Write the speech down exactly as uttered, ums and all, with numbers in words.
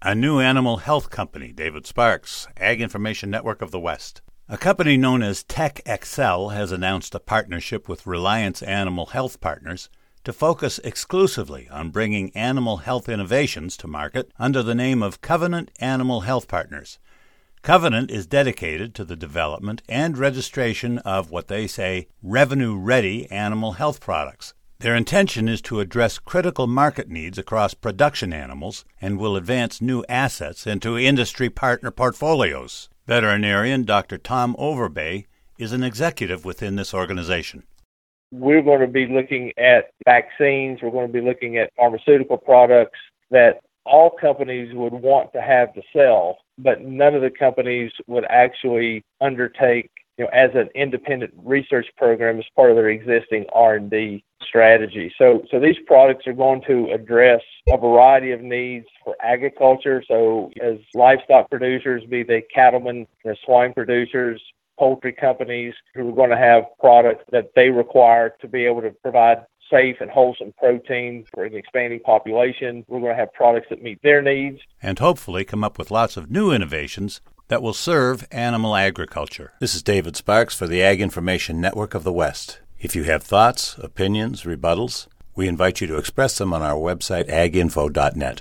A new animal health company, David Sparks, Ag Information Network of the West. A company known as TechXL has announced a partnership with Reliance Animal Health Partners to focus exclusively on bringing animal health innovations to market under the name of Covenant Animal Health Partners. Covenant is dedicated to the development and registration of what they say revenue-ready animal health products. Their intention is to address critical market needs across production animals and will advance new assets into industry partner portfolios. Veterinarian Doctor Tom Overbay is an executive within this organization. We're going to be looking at vaccines. We're going to be looking at pharmaceutical products that all companies would want to have to sell, but none of the companies would actually undertake, you know, as an independent research program as part of their existing R and D strategy. So, so these products are going to address a variety of needs for agriculture. So as livestock producers, be they cattlemen, or swine producers, poultry companies who are going to have products that they require to be able to provide safe and wholesome protein for an expanding population. We're going to have products that meet their needs. And hopefully come up with lots of new innovations that will serve animal agriculture. This is David Sparks for the Ag Information Network of the West. If you have thoughts, opinions, rebuttals, we invite you to express them on our website, ag info dot net.